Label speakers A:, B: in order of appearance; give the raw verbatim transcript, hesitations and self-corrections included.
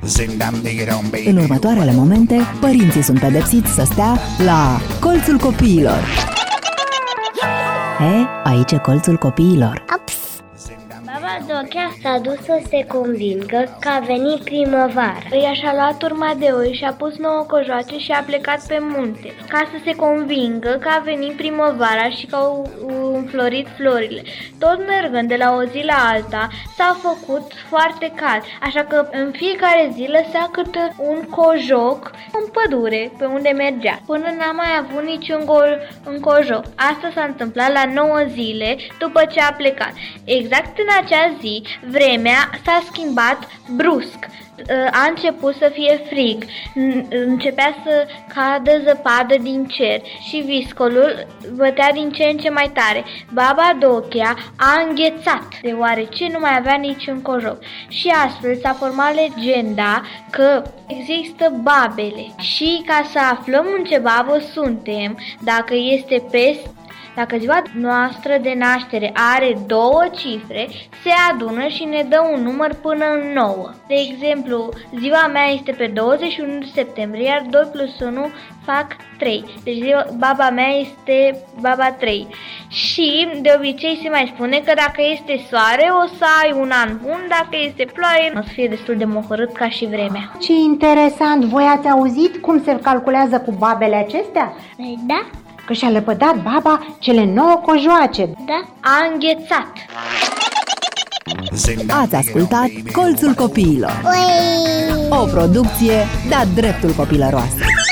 A: În următoarele momente, părinții sunt pedepsiți să stea la Colțul Copiilor. He, aici e Colțul Copiilor.
B: Baba Dochea s-a dus să se convingă că a venit primăvara. I-a luat urma de oi și a pus nouă cojoace și a plecat pe munte, ca să se convingă că a venit primăvara și că au înflorit florile. Tot mergând de la o zi la alta, s-a făcut foarte cald, așa că în fiecare zi lăsa câte un cojoc în pădure pe unde mergea, până n-a mai avut niciun go- un cojoc. Asta s-a întâmplat la nouă zile după ce a plecat. Exact în acea zi, vremea s-a schimbat brusc. A început să fie frig, începea să cadă zăpadă din cer și viscolul bătea din ce în ce mai tare. Baba Dochea a înghețat, deoarece nu mai avea niciun cojoc. Și astfel s-a format legenda că există babele. Și ca să aflăm în ce babă suntem, dacă este peste Dacă ziua noastră de naștere are două cifre, se adună și ne dă un număr până în nouă. De exemplu, ziua mea este pe douăzeci și unu septembrie, iar doi plus unu fac trei. Deci ziua, baba mea este baba trei. Și de obicei se mai spune că dacă este soare o să ai un an bun, dacă este ploaie o să fie destul de mohorât ca și vremea.
C: Ce interesant! Voi ați auzit cum se calculează cu babele acestea?
B: Da.
C: Că și-a lepădat baba cele nouă cojoace.
B: Da, a înghețat.
A: Ați ascultat Colțul Copiilor, o producție de-a dreptul copilăroasă.